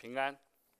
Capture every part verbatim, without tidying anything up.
平安。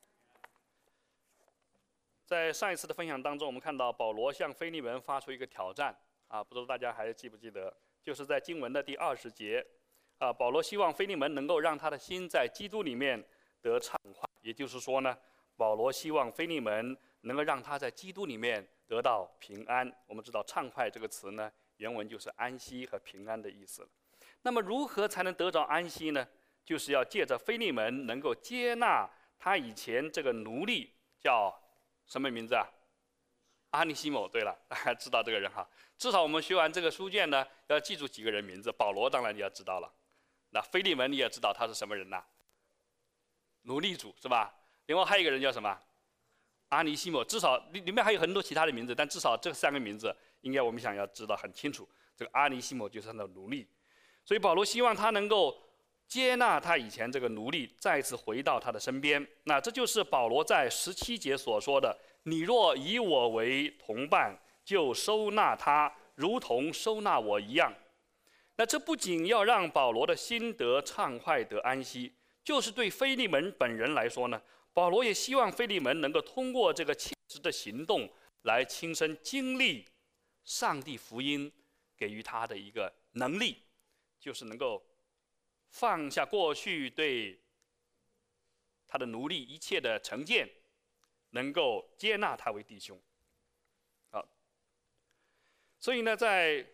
在上一次的分享当中，我们看到保罗向腓利门发出一个挑战啊，不知道大家还记不记得？就是在经文的第二十节啊，保罗希望腓利门能够让他的心在基督里面得畅快，也就是说呢，保罗希望腓利门能够让他在基督里面得到平安。我们知道“畅快”这个词呢，原文就是安息和平安的意思。那么如何才能得着安息呢？就是要借着腓利门能够接纳他以前这个奴隶，叫什么名字啊？阿尼西姆。对了，大家知道这个人哈。至少我们学完这个书卷呢，要记住几个人名字。保罗当然你要知道了，那腓利门你也知道他是什么人呐？奴隶主是吧？另外还有一个人叫什么？阿尼西姆。至少里里面还有很多其他的名字，但至少这三个名字应该我们想要知道很清楚。这个阿尼西姆就是他的奴隶，所以保罗希望他能够接纳他以前这个奴隶，再次回到他的身边。那这就是保罗在十七节所说的：“你若以我为同伴，就收纳他，如同收纳我一样。”那这不仅要让保罗的心得畅快得安息，就是对腓利门本人来说呢，保罗也希望腓利门能够通过这个切实的行动来亲身经历上帝福音给予他的一个能力，就是能够放下过去对他的奴隶一切的成见，能够接纳他为弟兄。好，所以呢，在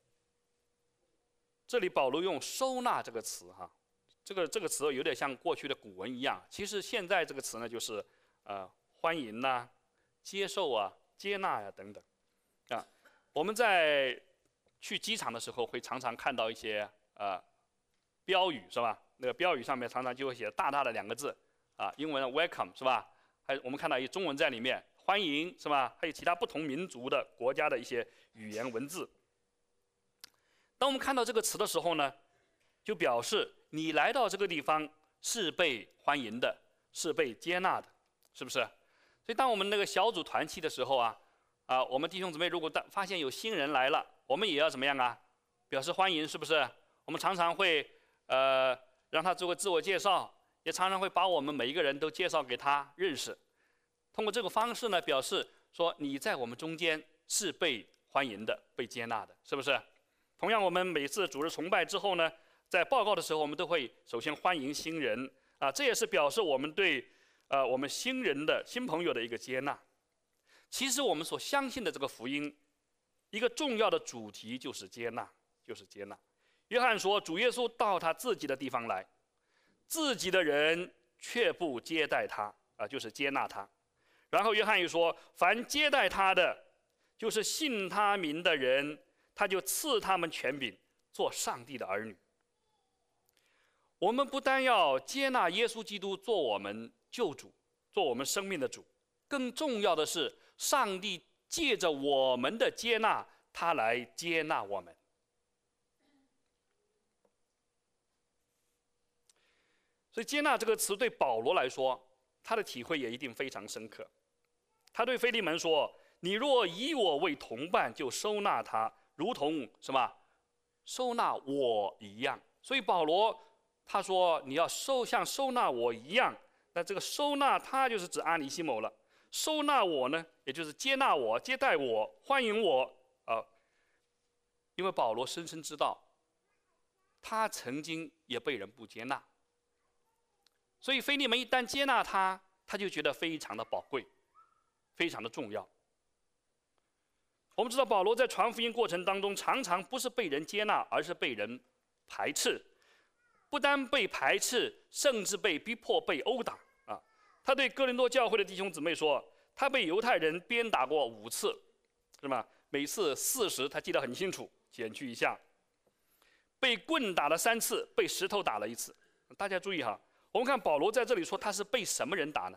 这里保罗用“收纳”这个词，哈，这个这个词有点像过去的古文一样。其实现在这个词呢，就是呃欢迎呐、啊、接受啊、接纳呀、啊、等等。啊，我们在去机场的时候，会常常看到一些呃。标语是吧？那个标语上面常常就会写大大的两个字，啊，英文的 welcome 是吧？还有我们看到有中文在里面，欢迎是吧？还有其他不同民族的国家的一些语言文字。当我们看到这个词的时候呢，就表示你来到这个地方是被欢迎的，是被接纳的，是不是？所以当我们那个小组团契的时候啊，啊，我们弟兄姊妹如果当发现有新人来了，我们也要怎么样啊？表示欢迎，是不是？我们常常会呃，让他做个自我介绍，也常常会把我们每一个人都介绍给他认识。通过这个方式呢，表示说你在我们中间是被欢迎的、被接纳的，是不是？同样，我们每次主日崇拜之后呢，在报告的时候，我们都会首先欢迎新人啊，这也是表示我们对呃我们新人的新朋友的一个接纳。其实我们所相信的这个福音，一个重要的主题就是接纳，就是接纳。约翰说：“主耶稣到他自己的地方来，自己的人却不接待他，啊，就是接纳他。然后约翰又说：凡接待他的，就是信他名的人，他就赐他们权柄，做上帝的儿女。”我们不单要接纳耶稣基督做我们救主，做我们生命的主，更重要的是，上帝借着我们的接纳，他来接纳我们。所以接纳这个词对保罗来说，他的体会也一定非常深刻。他对腓利门说：“你若以我为同伴，就收纳他，如同什么？收纳我一样。”所以保罗他说：“你要收像收纳我一样。”那这个收纳他就是指阿尼西姆了。收纳我呢，也就是接纳我、接待我、欢迎我啊、呃。因为保罗深深知道，他曾经也被人不接纳。所以腓利门一旦接纳他，他就觉得非常的宝贵，非常的重要。我们知道保罗在传福音过程当中，常常不是被人接纳，而是被人排斥。不单被排斥，甚至被逼迫、被殴打啊！他对哥林多教会的弟兄姊妹说，他被犹太人鞭打过五次，是吧？每次四十，他记得很清楚，减去一下。被棍打了三次，被石头打了一次。大家注意哈。我们看保罗在这里说他是被什么人打呢？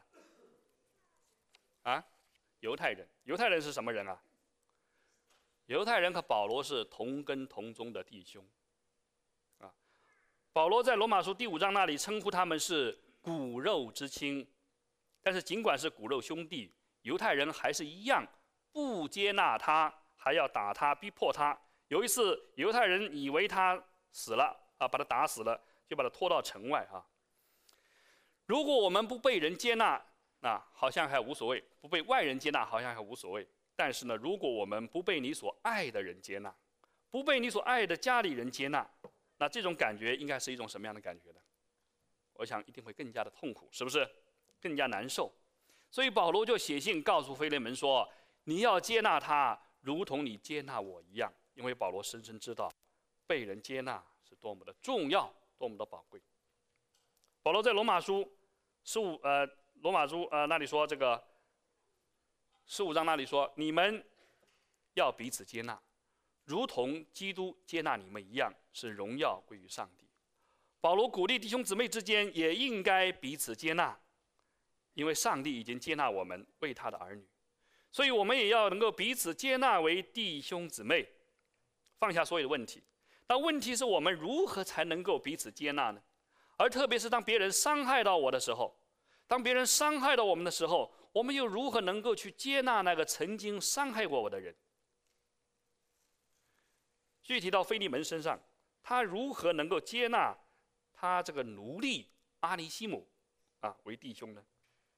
啊，犹太人。犹太人是什么人啊？犹太人和保罗是同根同宗的弟兄。啊，保罗在罗马书第五章那里称呼他们是骨肉之亲，但是尽管是骨肉兄弟，犹太人还是一样不接纳他，还要打他、逼迫他。有一次，犹太人以为他死了啊，把他打死了，就把他拖到城外啊。 如果我们不被人接纳，那好像还无所谓；不被外人接纳，好像还无所谓。但是呢，如果我们不被你所爱的人接纳，不被你所爱的家里人接纳，那这种感觉应该是一种什么样的感觉呢？我想一定会更加的痛苦，是不是？更加难受。所以保罗就写信告诉腓利门说：“你要接纳他，如同你接纳我一样。”因为保罗深深知道，被人接纳是多么的重要，多么的宝贵。保罗在罗马书十五呃罗马书呃那里说，这个十五章那里说，你们要彼此接纳，如同基督接纳你们一样，是荣耀归于上帝。保罗鼓励弟兄姊妹之间也应该彼此接纳，因为上帝已经接纳我们为他的儿女，所以我们也要能够彼此接纳为弟兄姊妹，放下所有的问题。但问题是我们如何才能够彼此接纳呢？而特别是当别人伤害到我的时候，当别人伤害到我们的时候，我们又如何能够去接纳那个曾经伤害过我的人？具体到腓利门身上，他如何能够接纳他这个奴隶阿尼西姆啊为弟兄呢？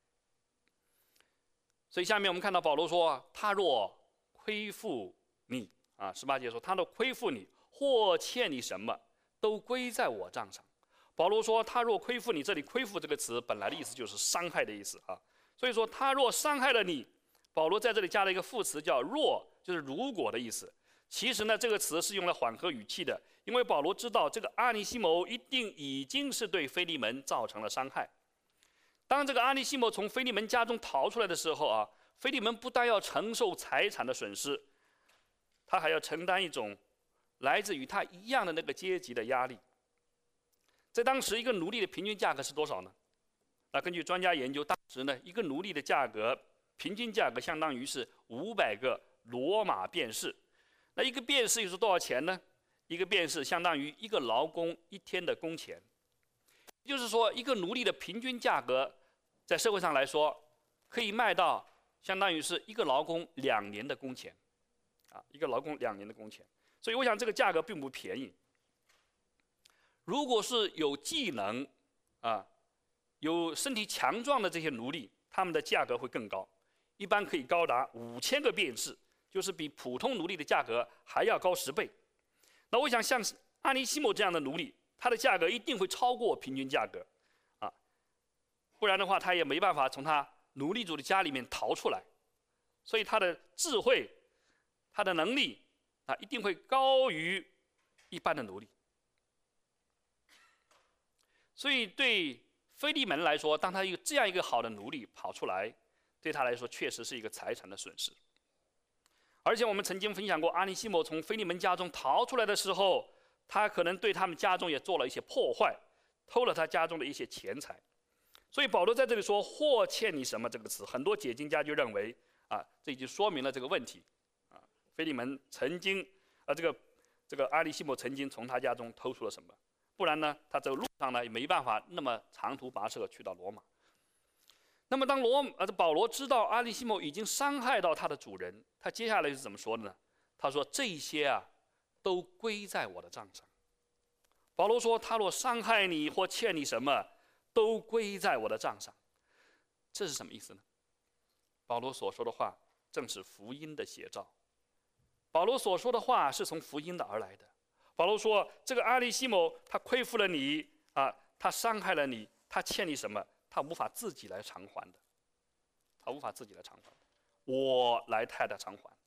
所以下面我们看到保罗说：“他若亏负你啊，十八节说，他若亏负你或欠你什么，都归在我账上。”保罗说：“他若亏负你，这里‘亏负’这个词本来的意思就是伤害的意思啊。所以说，他若伤害了你，保罗在这里加了一个副词叫‘若’，就是如果的意思。其实呢，这个词是用来缓和语气的，因为保罗知道这个阿尼西摩一定已经是对腓利门造成了伤害。当这个阿尼西摩从腓利门家中逃出来的时候啊，腓利门不但要承受财产的损失，他还要承担一种来自与他一样的那个阶级的压力。在当时，一个奴隶的平均价格是多少呢？那根据专家研究，当时呢，一个奴隶的价格平均价格相当于是五百个罗马便士。那一个便士又是多少钱呢？一个便士相当于一个劳工一天的工钱。也就是说，一个奴隶的平均价格，在社会上来说，可以卖到相当于是一个劳工两年的工钱，啊，一个劳工两年的工钱。所以我想这个价格并不便宜。如果是有技能，啊，有身体强壮的这些奴隶，他们的价格会更高，一般可以高达五千个便士，就是比普通奴隶的价格还要高十倍。那我想像阿尼西摩这样的奴隶，他的价格一定会超过平均价格，啊，不然的话他也没办法从他奴隶主的家里面逃出来，所以他的智慧、他的能力啊，一定会高于一般的奴隶。所以对腓利门来说，当他一个这样一个好的奴隶跑出来，对他来说确实是一个财产的损失。而且我们曾经分享过，阿尼西摩从腓利门家中逃出来的时候，他可能对他们家中也做了一些破坏，偷了他家中的一些钱财。所以保罗在这里说“或欠你什么”这个词，很多解经家就认为啊，这已经说明了这个问题啊，腓利门曾经啊，这个这个阿尼西摩曾经从他家中偷出了什么。不然呢，他走路上呢也没办法那么长途跋涉去到罗马。那么当罗呃保罗知道阿尼西摩已经伤害到他的主人，他接下来是怎么说的呢？他说：“这些啊，都归在我的账上。”保罗说：“他若伤害你或欠你什么，都归在我的账上。”这是什么意思呢？保罗所说的话正是福音的写照。保罗所说的话是从福音的而来的。保罗说：“这个阿尼西摩，他亏负了你啊，他伤害了你，他欠你什么？他无法自己来偿还的，他无法自己来偿还的，我来替他偿还。”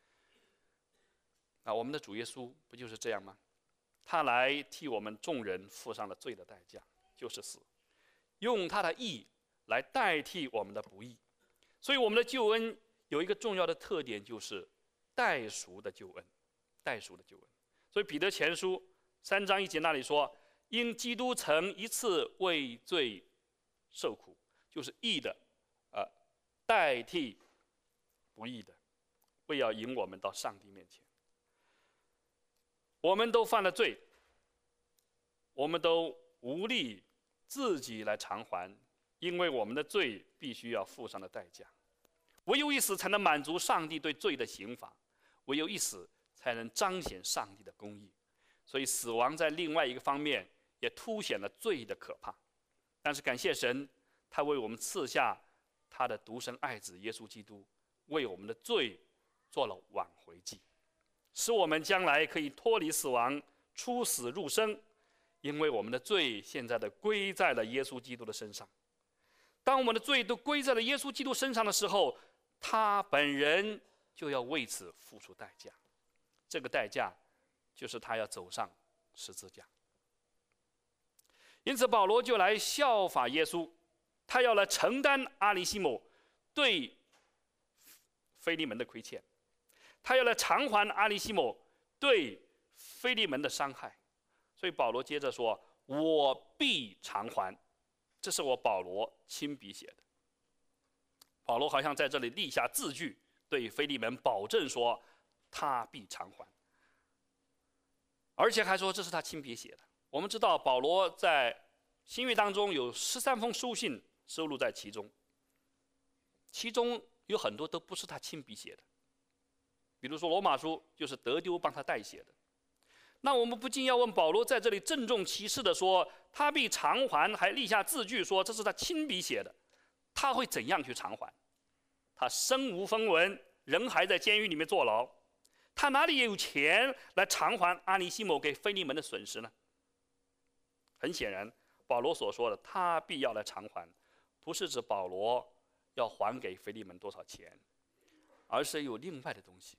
啊，我们的主耶稣不就是这样吗？他来替我们众人付上了罪的代价，就是死，用他的义来代替我们的不义。所以我们的救恩有一个重要的特点，就是代赎的救恩，代赎的救恩。所以彼得前书三章一节那里说：“因基督曾一次为罪受苦，就是义的，呃，代替不义的，为要引我们到上帝面前。”我们都犯了罪，我们都无力自己来偿还，因为我们的罪必须要付上的代价。唯有一死才能满足上帝对罪的刑罚，唯有一死才能彰显上帝的公义。所以死亡在另外一个方面也凸显了罪的可怕。但是感谢神， 他为我们赐下他的独生爱子耶稣基督，为我们的罪做了挽回祭，使我们将来可以脱离死亡，出死入生。因为我们的罪现在的归在了耶稣基督的身上。当我们的罪都归在了耶稣基督身上的时候，他本人就要为此付出代价。这个代价就是他要走上十字架。因此保罗就来效法耶稣，他要来承担阿里西姆对腓利门的亏欠，他要来偿还阿里西姆对腓利门的伤害。所以保罗接着说：“我必偿还。”这是我保罗亲笔写的。保罗好像在这里立下字据，对腓利门保证说他必偿还，而且还说这是他亲笔写的。我们知道保罗在新约当中有十三封书信收录在其中，其中有很多都不是他亲笔写的，比如说罗马书就是德丢帮他代写的。那我们不禁要问，保罗在这里郑重其事的说他必偿还，还立下字据说这是他亲笔写的，他会怎样去偿还？他身无分文，人还在监狱里面坐牢，他哪里有钱来偿还阿里西姆给腓利门的损失呢？很显然，保罗所说的他必要来偿还，不是指保罗要还给腓利门多少钱，而是有另外的东西。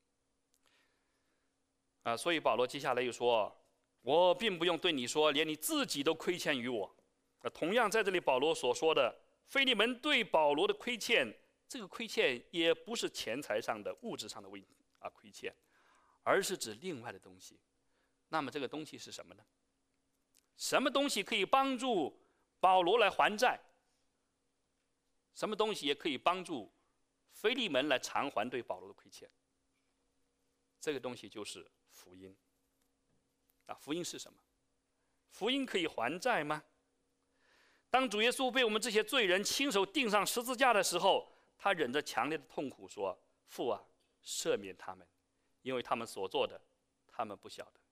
啊，所以保罗接下来又说：“我并不用对你说，连你自己都亏欠于我。”啊，同样在这里保罗所说的腓利门对保罗的亏欠，这个亏欠也不是钱财上的、物质上的问啊亏欠，而是指另外的东西。那么这个东西是什么呢？什么东西可以帮助保罗来还债？什么东西也可以帮助腓利门来偿还对保罗的亏欠？这个东西就是福音。啊，福音是什么？福音可以还债吗？当主耶稣被我们这些罪人亲手钉上十字架的时候，他忍着强烈的痛苦说：“父啊，赦免他们，因为他们所做的，他们不晓得。”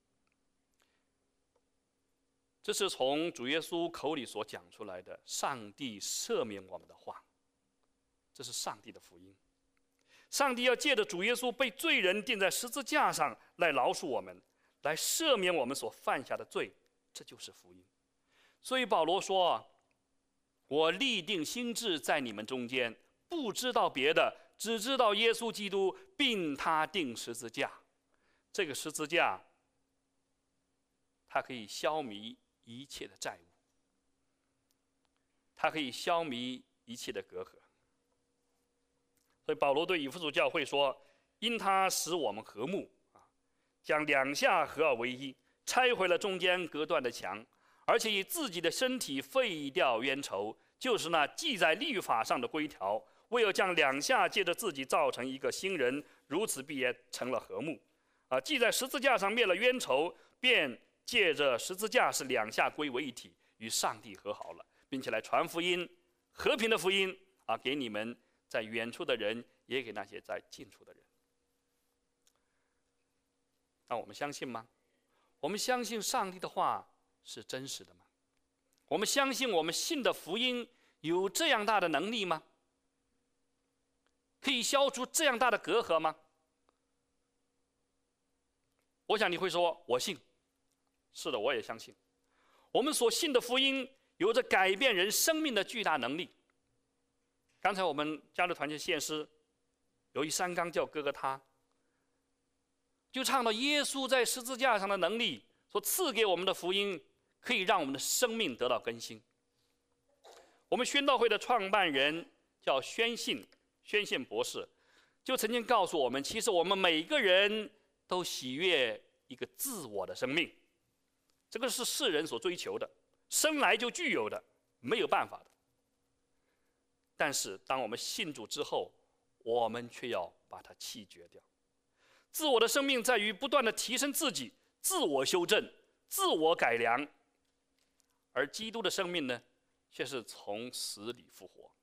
这是从主耶稣口里所讲出来的上帝赦免我们的话，这是上帝的福音。上帝要借着主耶稣被罪人钉在十字架上来饶恕我们，来赦免我们所犯下的罪，这就是福音。所以保罗说：“我立定心志在你们中间，不知道别的，只知道耶稣基督，并他钉十字架。”这个十字架，它可以消弭一切的债务，它可以消弭一切的隔阂。所以保罗对以弗所教会说：“因他使我们和睦，将两下合而为一，拆毁了中间隔断的墙，而且以自己的身体废掉冤仇，就是那记在律法上的规条，为了将两下借着自己造成一个新人，如此必也成了和睦。啊，记在十字架上灭了冤仇，便借着十字架是两下归为一体，与上帝和好了，并且来传福音，和平的福音啊，给你们在远处的人，也给那些在近处的人。”那我们相信吗？我们相信上帝的话是真实的吗？我们相信我们信的福音有这样大的能力吗？可以消除这样大的隔阂吗？我想你会说：“我信。”是的，我也相信。我们所信的福音有着改变人生命的巨大能力。刚才我们加入团契献诗，有一山冈叫哥哥他，就唱到耶稣在十字架上的能力所赐给我们的福音，可以让我们的生命得到更新。我们宣道会的创办人叫宣信，宣信博士，就曾经告诉我们，其实我们每个人都喜悦一个自我的生命，这个是世人所追求的，生来就具有的，没有办法的。但是当我们信主之后，我们却要把它弃绝掉。自我的生命在于不断的提升自己，自我修正，自我改良，而基督的生命呢，却是从死里复活。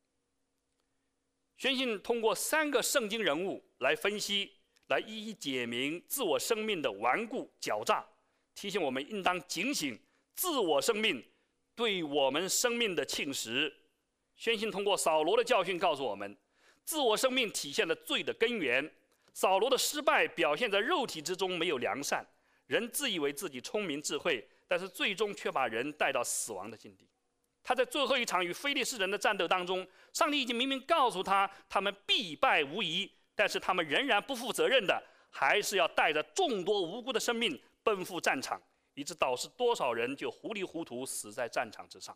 宣信通过三个圣经人物来分析，来一一解明自我生命的顽固狡诈，提醒我们应当警醒自我生命对我们生命的侵蚀宣信通过扫罗的教训告诉我们，自我生命体现了罪的根源。扫罗的失败表现在肉体之中没有良善，人自以为自己聪明智慧，但是最终却把人带到死亡的境地。他在最后一场与非利士人的战斗当中，上帝已经明明告诉他，他们必败无疑，但是他们仍然不负责任的，还是要带着众多无辜的生命奔赴战场，以致导致多少人就糊里糊涂死在战场之上。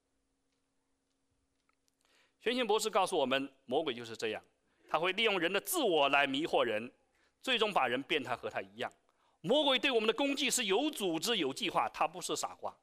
宣信博士告诉我们，魔鬼就是这样，他会利用人的自我来迷惑人，最终把人变态和他一样。魔鬼对我们的攻击是有组织有计划，他不是傻瓜。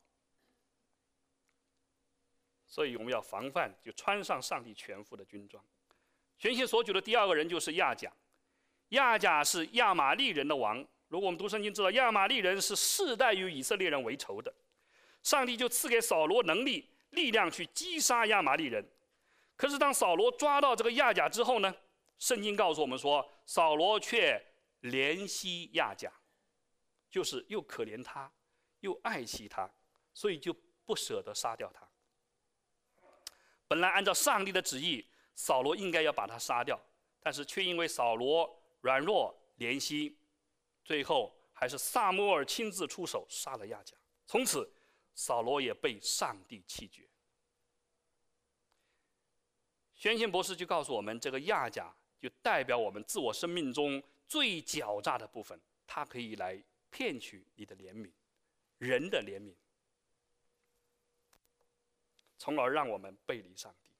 所以我们要防范，就穿上上帝全副的军装。宣信所举的第二个人就是亚甲，亚甲是亚玛力人的王。如果我们读圣经知道，亚玛力人是世代与以色列人为仇的，上帝就赐给扫罗能力、力量去击杀亚玛力人。可是当扫罗抓到这个亚甲之后呢，圣经告诉我们说，扫罗却怜惜亚甲，就是又可怜他，又爱惜他，所以就不舍得杀掉他。本来按照上帝的旨意，扫罗应该要把他杀掉，但是却因为扫罗软弱怜惜，最后还是撒母耳亲自出手杀了亚甲。从此，扫罗也被上帝弃绝。宣信博士就告诉我们，这个亚甲就代表我们自我生命中最狡诈的部分，它可以来骗取你的怜悯，人的怜悯，从而让我们背离上帝。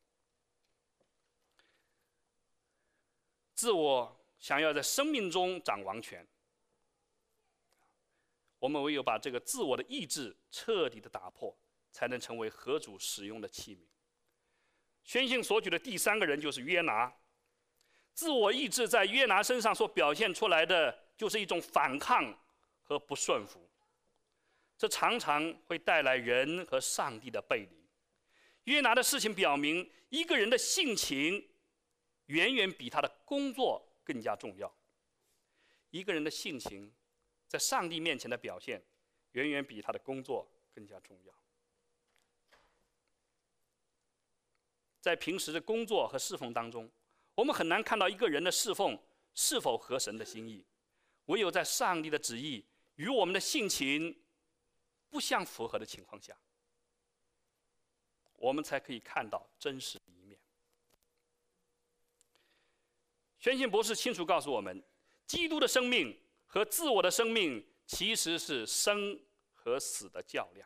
自我想要在生命中掌王权，我们唯有把这个自我的意志彻底的打破，才能成为合主使用的器皿。宣信所举的第三个人就是约拿。自我意志在约拿身上所表现出来的，就是一种反抗和不顺服，这常常会带来人和上帝的背离。约拿的事情表明，一个人的性情远远比他的工作更加重要。一个人的性情在上帝面前的表现，远远比他的工作更加重要。在平时的工作和侍奉当中，我们很难看到一个人的侍奉是否合神的心意。唯有在上帝的旨意与我们的性情不相符合的情况下，我们才可以看到真实的一面。宣信博士清楚告诉我们，基督的生命和自我的生命其实是生和死的较量。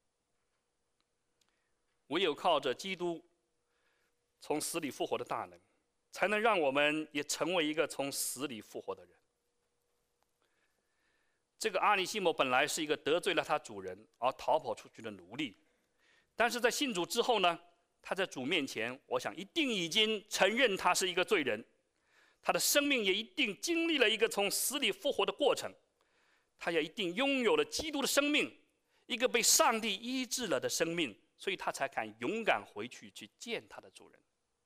唯有靠着基督从死里复活的大能，才能让我们也成为一个从死里复活的人。这个阿尼西姆本来是一个得罪了他主人而逃跑出去的奴隶，但是在信主之后呢，他在主面前，我想一定已经承认他是一个罪人，他的生命也一定经历了一个从死里复活的过程，他也一定拥有了基督的生命，一个被上帝医治了的生命，所以他才敢勇敢回去去见他的主人。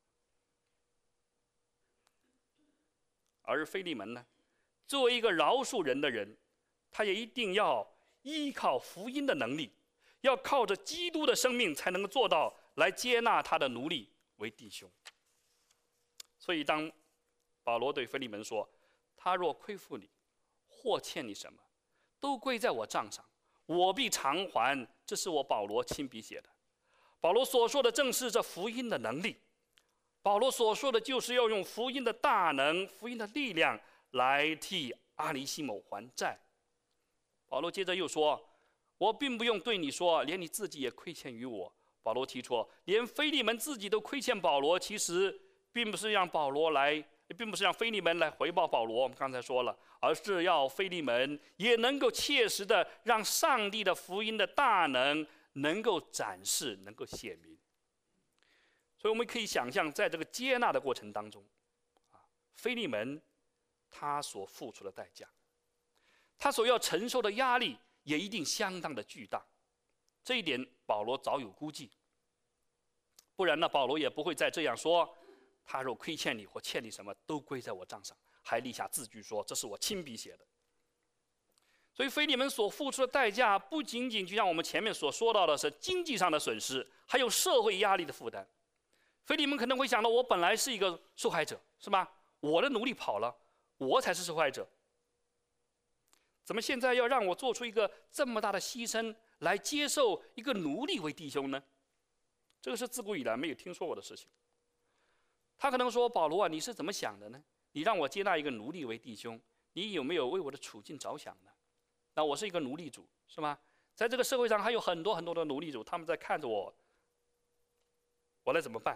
而腓利门呢，作为一个饶恕人的人，他也一定要依靠福音的能力，要靠着基督的生命才能够做到来接纳他的奴隶为弟兄。所以当保罗对腓利门说，他若亏负你或欠你什么，都归在我账上，我必偿还，这是我保罗亲笔写的。保罗所说的正是这福音的能力，保罗所说的就是要用福音的大能、福音的力量来替阿尼西姆还债。保罗接着又说，我并不用对你说，连你自己也亏欠于我。保罗提出，连腓利门自己都亏欠保罗，其实并不是让保罗来，并不是让腓利门来回报保罗，我们刚才说了，而是要腓利门也能够切实的让上帝的福音的大能能够展示，能够显明。所以我们可以想象，在这个接纳的过程当中，啊，腓利门他所付出的代价，他所要承受的压力也一定相当的巨大。这一点保罗早有估计，不然呢，保罗也不会再这样说，他若亏欠你或欠你什么，都归在我账上，还立下字据说这是我亲笔写的。所以腓利门所付出的代价，不仅仅就像我们前面所说到的是经济上的损失，还有社会压力的负担。 腓利门可能会想到，我本来是一个受害者，是吧？我的奴隶跑了，我才是受害者。怎么现在要让我做出一个这么大的牺牲来接受一个奴隶为弟兄呢？这个是自古以来没有听说过的事情。他可能说：“保罗啊，你是怎么想的呢？你让我接纳一个奴隶为弟兄，你有没有为我的处境着想呢？那我是一个奴隶主，是吧？在这个社会上还有很多很多的奴隶主，他们在看着我，我来怎么办？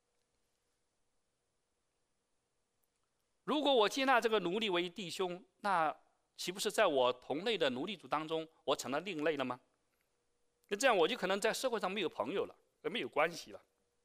如果我接纳这个奴隶为弟兄，那岂不是在我同类的奴隶主当中，我成了另类了吗？那这样我就可能在社会上没有朋友了，没有关系了。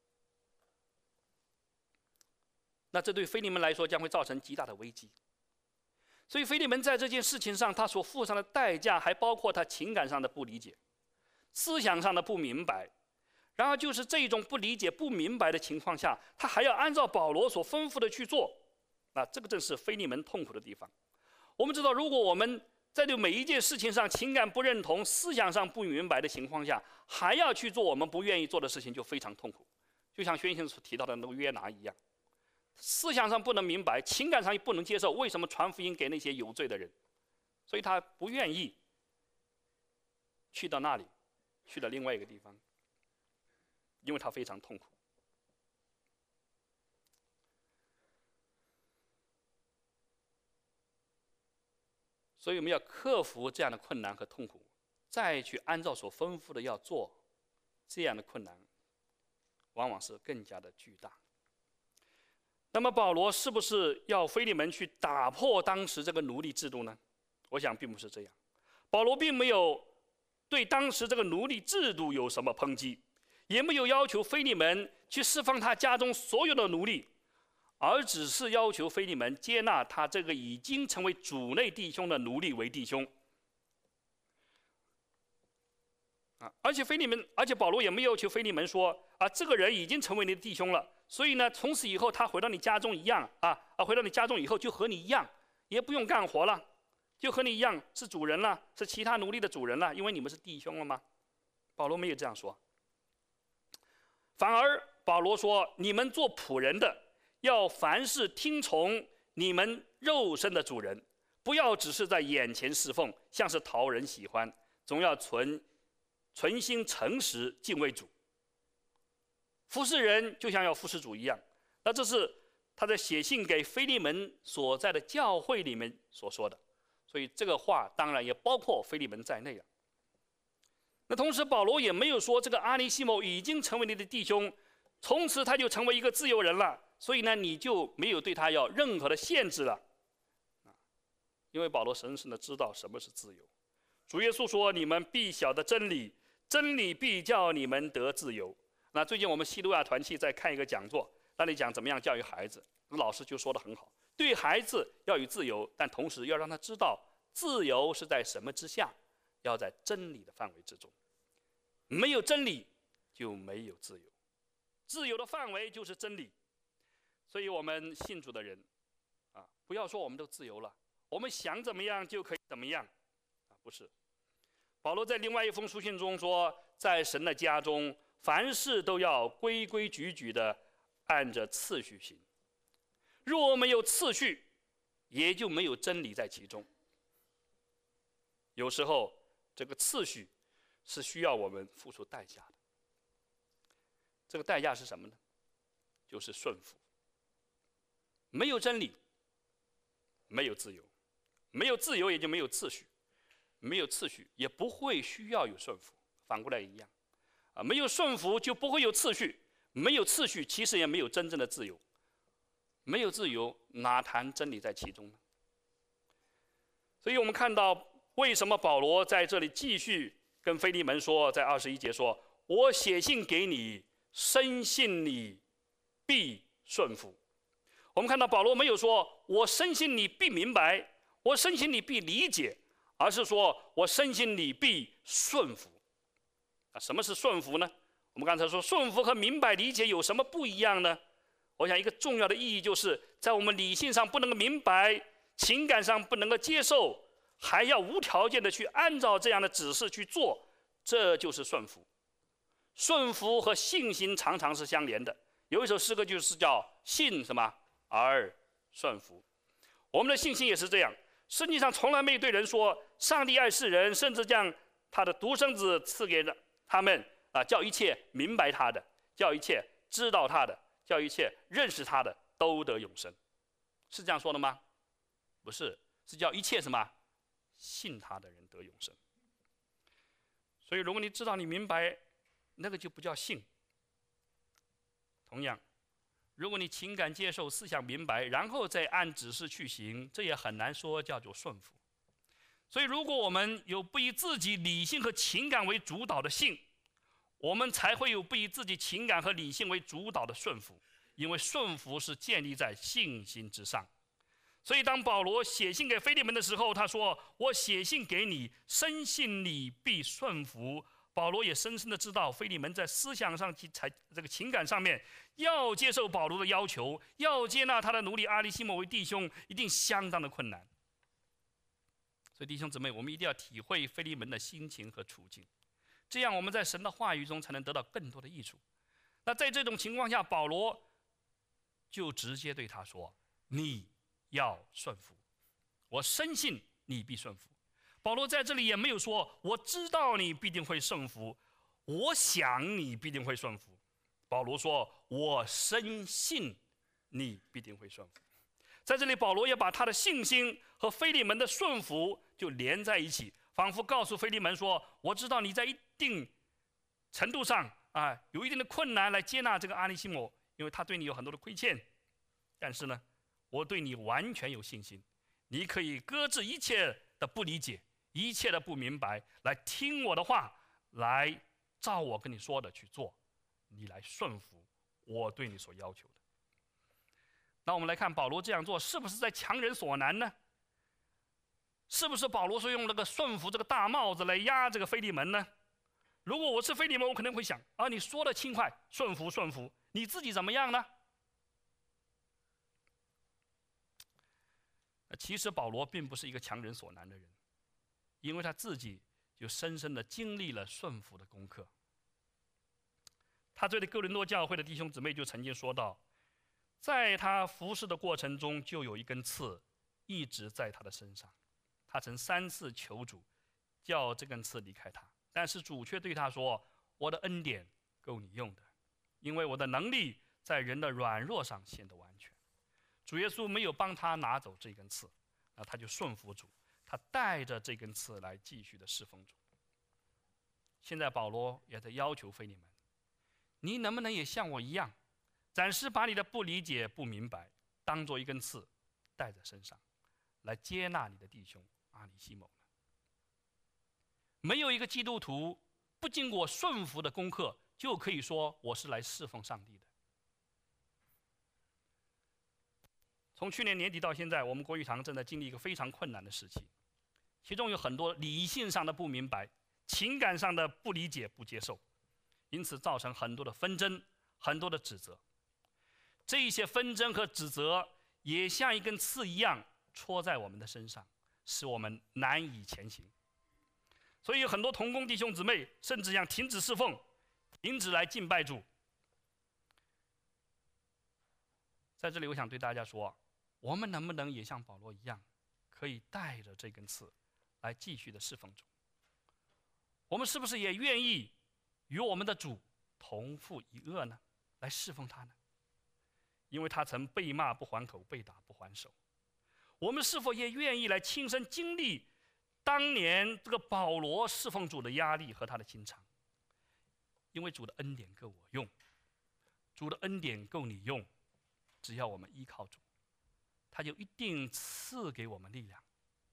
那这对腓利门来说将会造成极大的危机。所以腓利门在这件事情上，他所付上的代价，还包括他情感上的不理解、思想上的不明白。然而，就是这种不理解、不明白的情况下，他还要按照保罗所吩咐的去做。那这个正是腓利门痛苦的地方。我们知道，如果我们在对每一件事情上情感不认同、思想上不明白的情况下，还要去做我们不愿意做的事情，就非常痛苦。就像宣先生所提到的那个约拿一样，思想上不能明白，情感上也不能接受，为什么传福音给那些有罪的人？所以他不愿意去到那里，去到另外一个地方，因为他非常痛苦。所以我们要克服这样的困难和痛苦，再去按照所吩咐的要做，这样的困难往往是更加的巨大。那么保罗是不是要腓利门去打破当时这个奴隶制度呢？我想并不是这样。保罗并没有对当时这个奴隶制度有什么抨击，也没有要求腓利门去释放他家中所有的奴隶，而只是要求腓利门接纳他这个已经成为主内弟兄的奴隶为弟兄。啊，而且腓利门，而且保罗也没有要求腓利门说啊，这个人已经成为你的弟兄了，所以呢，从此以后他回到你家中一样啊啊，回到你家中以后就和你一样，也不用干活了，就和你一样是主人了，是其他奴隶的主人了，因为你们是弟兄了吗？保罗没有这样说，反而保罗说，你们做仆人的，要凡事听从你们肉身的主人，不要只是在眼前侍奉，像是讨人喜欢，总要存存心诚实敬畏主。服侍人就像要服侍主一样。那这是他在写信给腓利门所在的教会里面所说的，所以这个话当然也包括腓利门在内了。那同时保罗也没有说这个阿尼西姆已经成为你的弟兄，从此他就成为一个自由人了，所以呢你就没有对他有任何的限制了。因为保罗深深的知道什么是自由。主耶稣说，你们必晓得真理，真理必叫你们得自由。那最近我们西路亚团契在看一个讲座，那里讲怎么样教育孩子，老师就说得很好，对孩子要有自由，但同时要让他知道自由是在什么之下，要在真理的范围之中。没有真理就没有自由，自由的范围就是真理。所以我们信主的人啊，不要说我们都自由了，我们想怎么样就可以怎么样啊，不是。保罗在另外一封书信中说，在神的家中，凡事都要规规矩矩的按着次序行。若没有次序，也就没有真理在其中。有时候这个次序是需要我们付出代价的。这个代价是什么呢？就是顺服。没有真理，没有自由，没有自由也就没有次序，没有次序也不会需要有顺服，反过来一样。啊，没有顺服就不会有次序，没有次序其实也没有真正的自由，没有自由哪谈真理在其中呢？所以我们看到为什么保罗在这里继续跟腓利门说，在二十一节说，我写信给你，深信你必顺服。我们看到保罗没有说我深信你必明白，我深信你必理解，而是说我深信你必顺服。啊，什么是顺服呢？我们刚才说顺服和明白理解有什么不一样呢？我想一个重要的意义就是在我们理性上不能够明白，情感上不能够接受，还要无条件的去按照这样的指示去做，这就是顺服。顺服和信心常常是相连的， 有一首诗歌就是叫信什么而顺服。我们的信心也是这样，圣经上从来没有对人说上帝爱世人，甚至将他的独生子赐给了他们啊，叫一切明白他的，叫一切知道他的，叫一切认识他的都得永生，是这样说的吗？不是，是叫一切什么信他的人得永生。所以如果你知道你明白，那个就不叫信。同样，如果你情感接受，思想明白，然后再按指示去行，这也很难说叫做顺服。所以如果我们有不以自己理性和情感为主导的信，我们才会有不以自己情感和理性为主导的顺服，因为顺服是建立在信心之上。所以当保罗写信给腓利门的时候，他说：我写信给你，深信你必顺服。保罗也深深的知道腓利门在思想上及才这个情感上面要接受保罗的要求，要接纳他的奴隶阿里西莫为弟兄，一定相当的困难。所以弟兄姊妹，我们一定要体会腓利门的心情和处境，这样我们在神的话语中才能得到更多的益处。那在这种情况下，保罗就直接对他说：你要顺服，我深信你必顺服。保罗在这里也没有说我知道你必定会顺服，我想你必定会顺服。保罗说我深信你必定会顺服。在这里保罗也把他的信心和腓利门的顺服就连在一起，仿佛告诉腓利门说：我知道你在一定程度上啊有一定的困难来接纳这个阿尼西摩，因为他对你有很多的亏欠，但是呢我对你完全有信心，你可以搁置一切的不理解，一切的不明白，来听我的话，来照我跟你说的去做，你来顺服我对你所要求的。那我们来看保罗这样做是不是在强人所难呢？是不是保罗说用那个顺服这个大帽子来压这个腓利门呢？如果我是腓利门，我可能会想啊，你说的轻快，顺服顺服，你自己怎么样呢？其实保罗并不是一个强人所难的人，因为他自己就深深的经历了顺服的功课。他对哥林多教会的弟兄姊妹就曾经说到，在他服侍的过程中就有一根刺一直在他的身上，他曾三次求主叫这根刺离开他，但是主却对他说：我的恩典够你用的，因为我的能力在人的软弱上显得完全。主耶稣没有帮他拿走这根刺，那他就顺服主，他带着这根刺来继续的侍奉主。现在保罗也在要求腓利门，你能不能也像我一样，暂时把你的不理解不明白当做一根刺带在身上，来接纳你的弟兄阿里西蒙呢？没有一个基督徒不经过顺服的功课就可以说我是来侍奉上帝的。从去年年底到现在，我们国语堂正在经历一个非常困难的时期，其中有很多理性上的不明白，情感上的不理解不接受，因此造成很多的纷争，很多的指责。这些纷争和指责也像一根刺一样戳在我们的身上，使我们难以前行。所以有很多同工弟兄姊妹甚至想停止侍奉，停止来敬拜主。在这里我想对大家说，我们能不能也像保罗一样，可以带着这根刺来继续的侍奉主？我们是不是也愿意与我们的主同负一轭呢？来侍奉他呢？因为他曾被骂不还口，被打不还手。我们是否也愿意来亲身经历当年这个保罗侍奉主的压力和他的心肠？因为主的恩典够我用，主的恩典够你用，只要我们依靠主，他就一定赐给我们力量，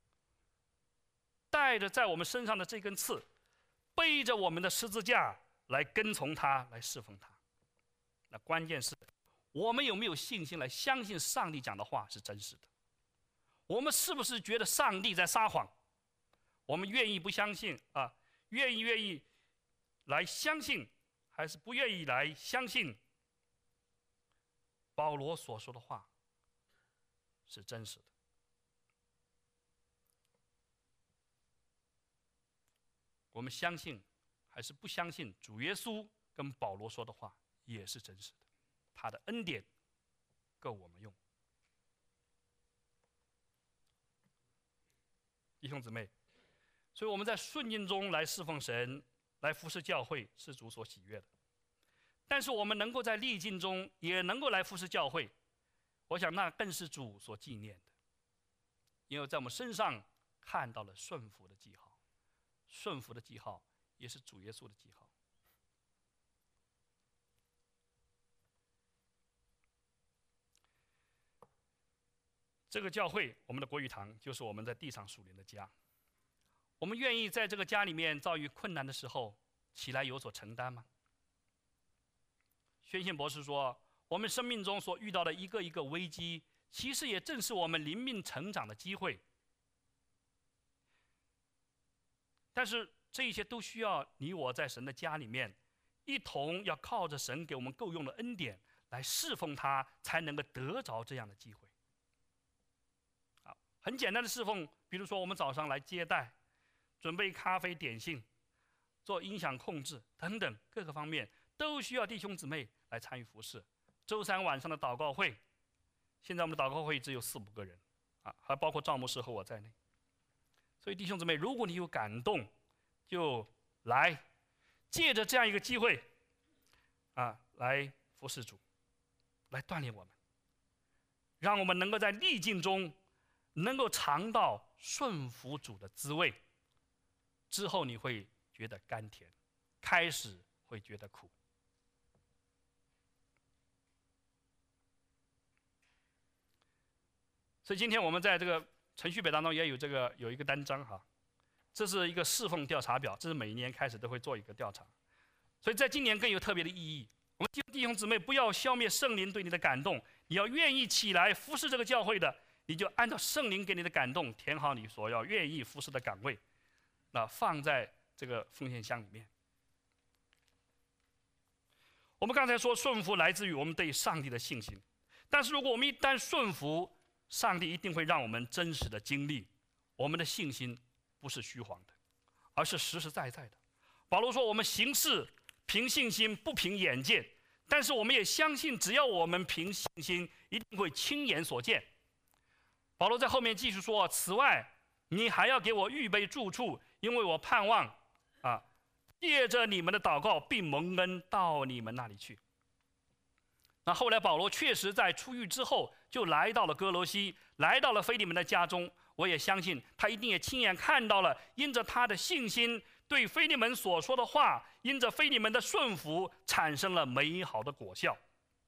带着在我们身上的这根刺，背着我们的十字架来跟从他，来侍奉他。那关键是我们有没有信心来相信上帝讲的话是真实的？我们是不是觉得上帝在撒谎？我们愿意不相信啊？愿意愿意来相信，还是不愿意来相信保罗所说的话是真实的？我们相信还是不相信主耶稣跟保罗说的话也是真实的？ 他的恩典够我们用。弟兄姊妹，所以我们在顺境中来侍奉神，来服侍教会，是主所喜悦的。但是我们能够在逆境中也能够来服侍教会，我想那更是主所纪念的，因为在我们身上看到了顺服的记号，顺服的记号也是主耶稣的记号。这个教会，我们的国语堂，就是我们在地上属灵的家。我们愿意在这个家里面遭遇困难的时候起来有所承担吗？宣信博士说，我们生命中所遇到的一个一个危机，其实也正是我们灵命成长的机会。但是这一切都需要你我在神的家里面，一同要靠着神给我们够用的恩典来侍奉他，才能够得着这样的机会。啊，很简单的侍奉，比如说我们早上来接待，准备咖啡点心，做音响控制等等各个方面，都需要弟兄姊妹来参与服侍。周三晚上的祷告会，现在我们的祷告会只有四五个人，啊，还包括赵牧师和我在内。所以弟兄姊妹，如果你有感动，就来借着这样一个机会，啊，来服侍主，来锻炼我们，让我们能够在逆境中能够尝到顺服主的滋味。之后你会觉得甘甜，开始会觉得苦。所以今天我们在这个程序表当中也有这个有一个单章哈，这是一个侍奉调查表，这是每一年开始都会做一个调查，所以在今年更有特别的意义。我们弟兄姊妹不要消灭圣灵对你的感动，你要愿意起来服侍这个教会的，你就按照圣灵给你的感动填好你所要愿意服侍的岗位，那放在这个奉献箱里面。我们刚才说顺服来自于我们对上帝的信心，但是如果我们一旦顺服，上帝一定会让我们真实的经历，我们的信心不是虚晃的，而是实实在在的。保罗说，我们行事凭信心，不凭眼见，但是我们也相信，只要我们凭信心，一定会亲眼所见。保罗在后面继续说，此外，你还要给我预备住处，因为我盼望啊，借着你们的祷告，并蒙恩到你们那里去。那后来保罗确实在出狱之后，就来到了哥罗西，来到了腓利门的家中。我也相信他一定也亲眼看到了，因着他的信心对腓利门所说的话，因着腓利门的顺服，产生了美好的果效。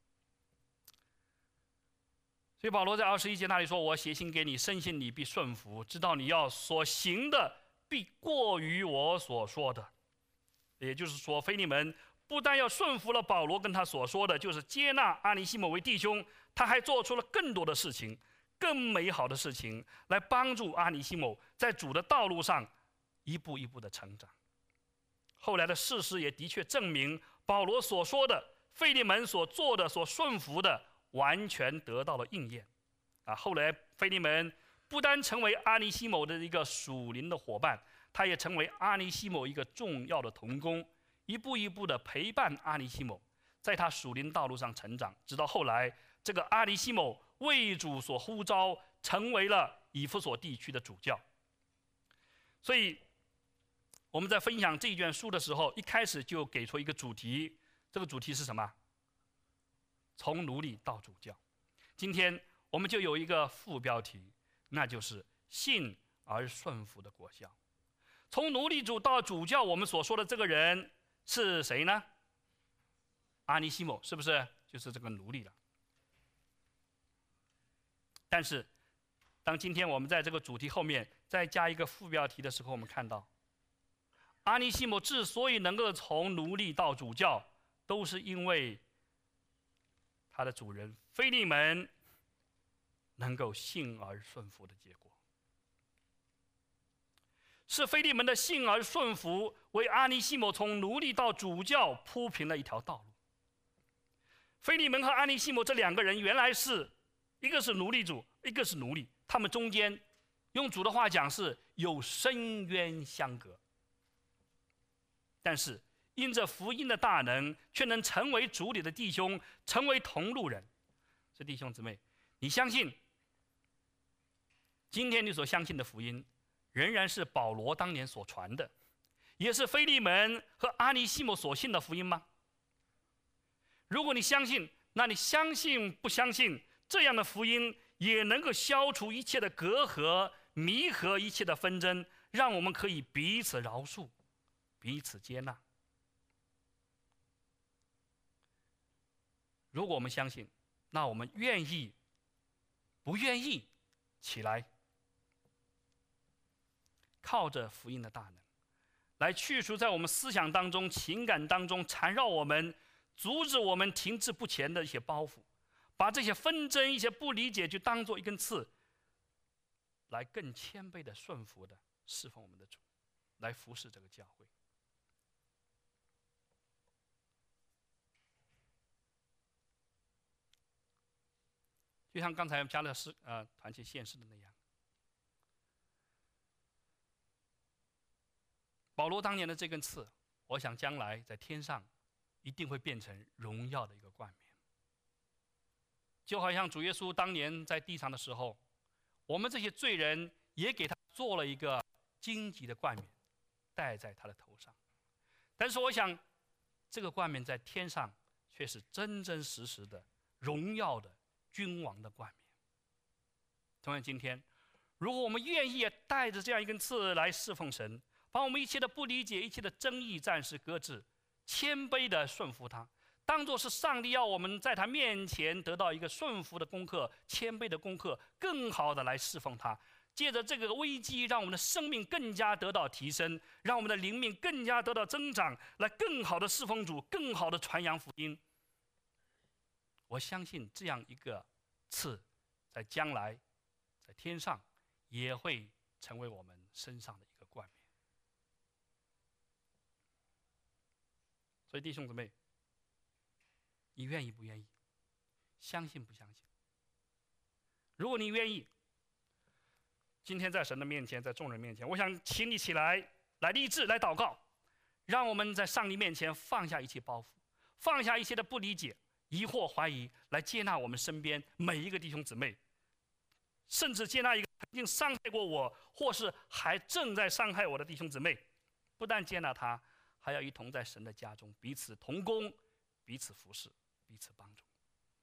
所以保罗在二十一节那里说，我写信给你，深信你必顺服，知道你要所行的必过于我所说的。也就是说，腓利门不但要顺服了保罗跟他所说的，就是接纳阿尼西姆为弟兄，他还做出了更多的事情，更美好的事情，来帮助阿尼西姆在主的道路上一步一步的成长。后来的事实也的确证明，保罗所说的，腓利门所做的、所顺服的，完全得到了应验。啊，后来腓利门不单成为阿尼西姆的一个属灵的伙伴，他也成为阿尼西姆一个重要的同工，一步一步的陪伴阿尼西姆，在他属灵道路上成长，直到后来，这个阿尼西姆为主所呼召，成为了以弗所地区的主教。所以我们在分享这一卷书的时候，一开始就给出一个主题，这个主题是什么？从奴隶到主教。今天我们就有一个副标题，那就是信而顺服的果效。从奴隶主到主教，我们所说的这个人是谁呢？阿尼西姆，是不是就是这个奴隶了？但是当今天我们在这个主题后面再加一个副标题的时候，我们看到阿尼西姆之所以能够从奴隶到主教，都是因为他的主人腓利门能够信而顺服的结果。是腓利门的信而顺服，为阿尼西姆从奴隶到主教铺平了一条道路。腓利门和阿尼西姆这两个人原来是一个是奴隶主，一个是奴隶，他们中间用主的话讲是有深渊相隔。但是因着福音的大能，却能成为主里的弟兄，成为同路人。是弟兄姊妹，你相信今天你所相信的福音，仍然是保罗当年所传的，也是腓利门和阿尼西姆所信的福音吗？如果你相信，那你相信不相信这样的福音也能够消除一切的隔阂，弥合一切的纷争，让我们可以彼此饶恕，彼此接纳？如果我们相信，那我们愿意不愿意起来，靠着福音的大能来去除在我们思想当中、情感当中缠绕我们、阻止我们停滞不前的一些包袱，把这些纷争、一些不理解就当做一根刺，来更谦卑的顺服的侍奉我们的主，来服侍这个教会。就像刚才加勒斯呃团契献诗的那样，保罗当年的这根刺，我想将来在天上一定会变成荣耀的一个冠冕。就好像主耶稣当年在地上的时候，我们这些罪人也给他做了一个荆棘的冠冕，戴在他的头上。但是我想，这个冠冕在天上却是真真实实的荣耀的君王的冠冕。同样今天，如果我们愿意带着这样一根刺来侍奉神，把我们一切的不理解、一切的争议暂时搁置，谦卑的顺服他，当作是上帝要我们在他面前得到一个顺服的功课、谦卑的功课，更好的来侍奉他。借着这个危机，让我们的生命更加得到提升，让我们的灵命更加得到增长，来更好的侍奉主，更好的传扬福音。我相信这样一个刺，在将来，在天上也会成为我们身上的一个冠冕。所以弟兄姊妹，你愿意不愿意？相信不相信？如果你愿意，今天在神的面前，在众人面前，我想请你起来，来立志，来祷告，让我们在上帝面前放下一切包袱，放下一切的不理解、疑惑、怀疑，来接纳我们身边每一个弟兄姊妹，甚至接纳一个曾经伤害过我，或是还正在伤害我的弟兄姊妹。不但接纳他，还要一同在神的家中彼此同工，彼此服侍，彼此帮助。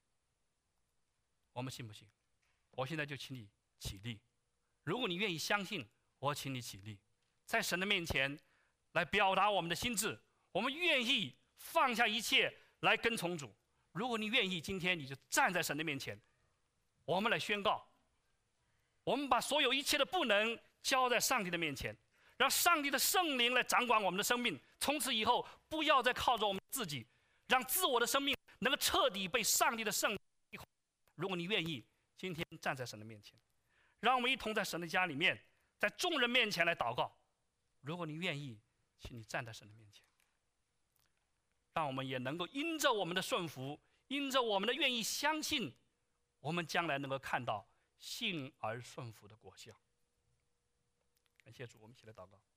我们信不信？我现在就请你起立。如果你愿意相信，我请你起立，在神的面前来表达我们的心志。我们愿意放下一切来跟从主。如果你愿意，今天你就站在神的面前，我们来宣告，我们把所有一切的不能交在上帝的面前，让上帝的圣灵来掌管我们的生命。从此以后，不要再靠着我们自己，让自我的生命能够彻底被上帝的圣灵。如果你愿意，今天站在神的面前，让我们一同在神的家里面，在众人面前来祷告。如果你愿意，请你站在神的面前，让我们也能够因着我们的顺服，因着我们的愿意相信，我们将来能够看到信而顺服的果效。感谢主，我们一起来祷告。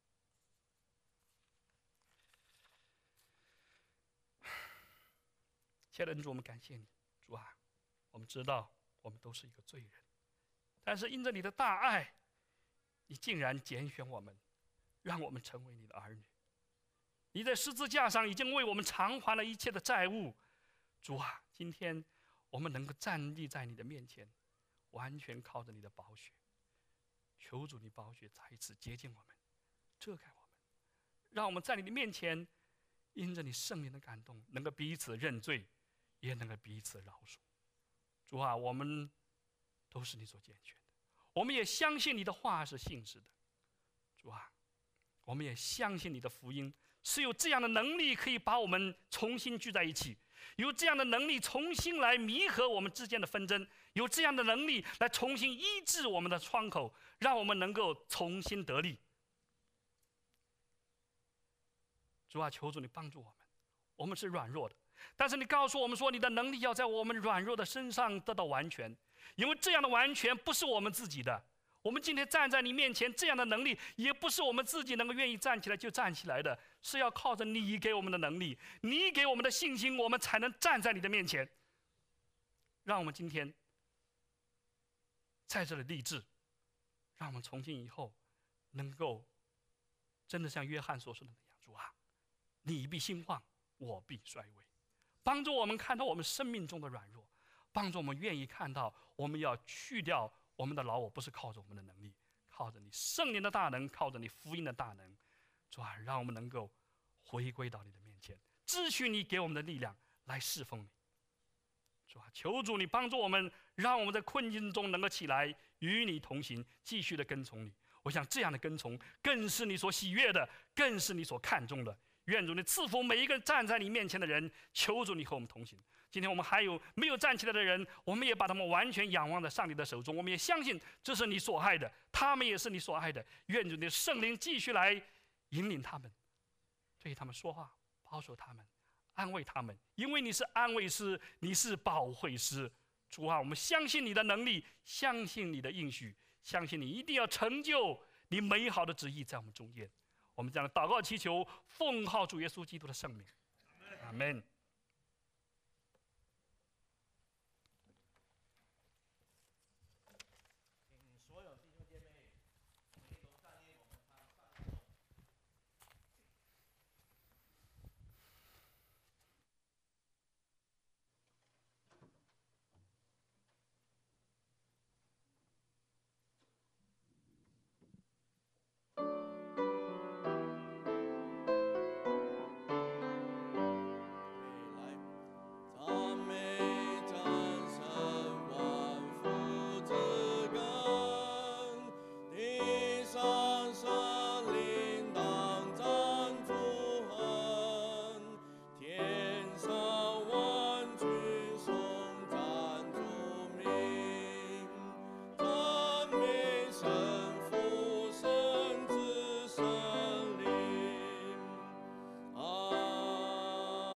亲爱的恩主，我们感谢你，主啊，我们知道我们都是一个罪人，但是因着你的大爱，你竟然拣选我们，让我们成为你的儿女。你在十字架上已经为我们偿还了一切的债务。主啊，今天我们能够站立在你的面前，完全靠着你的宝血。求主你宝血再一次洁净我们，遮盖我们，让我们在你的面前，因着你圣灵的感动，能够彼此认罪，也能够彼此饶恕。主啊，我们都是你所拣选的，我们也相信你的话是信实的。主啊，我们也相信你的福音是有这样的能力，可以把我们重新聚在一起，有这样的能力重新来弥合我们之间的纷争，有这样的能力来重新医治我们的窗口，让我们能够重新得力。主啊，求主你帮助我们，我们是软弱的，但是你告诉我们说，你的能力要在我们软弱的身上得到完全，因为这样的完全不是我们自己的。我们今天站在你面前，这样的能力也不是我们自己能够愿意站起来就站起来的， 是要靠着你给我们的能力，你给我们的信心，我们才能站在你的面前。让我们今天在这里立志，让我们从今以后能够真的像约翰所说的那样，主啊，你必兴旺，我必衰微。帮助我们看到我们生命中的软弱，帮助我们愿意看到我们要去掉我们的老我，不是靠着我们的能力，靠着你圣灵的大能，靠着你福音的大能。主啊，让我们能够回归到你的面前，支取你给我们的力量来侍奉你。主啊，求主你帮助我们，让我们在困境中能够起来与你同行，继续的跟从你。我想这样的跟从更是你所喜悦的，更是你所看重的。愿主你赐福每一个站在你面前的人，求主你和我们同行。今天我们还有没有站起来的人，我们也把他们完全仰望在上帝的手中，我们也相信这是你所爱的，他们也是你所爱的。愿主你的圣灵继续来引领他们，对他们说话，保守他们，安慰他们，因为你是安慰师，你是保惠师。主啊，我们相信你的能力，相信你的应许，相信你一定要成就你美好的旨意在我们中间。我们这样祷告祈求，奉靠主耶稣基督的圣名，阿们。